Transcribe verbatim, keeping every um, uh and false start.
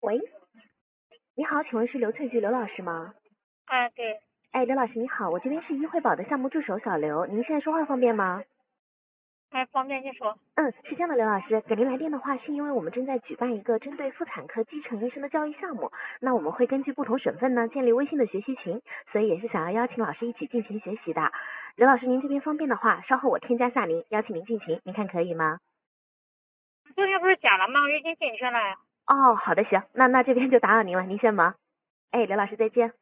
喂，你好，请问是刘翠菊刘老师吗？ 啊，对， 哎，刘老师你好，我这边是医惠宝的项目助手小刘，您现在说话方便吗？ 哎，方便你说。 嗯，是这样的，刘老师，给您来电的话，是因为我们正在举办一个针对妇产科基层医生的教育项目，那我们会根据不同省份呢建立微信的学习群，所以也是想要邀请老师一起进群学习的。刘老师，您这边方便的话，稍后我添加下您，邀请您进群，您看可以吗？ 昨天不是加了吗？我已经进去了呀。 哦，好的，行，那那这边就打扰您了，您先忙。哎，刘老师再见。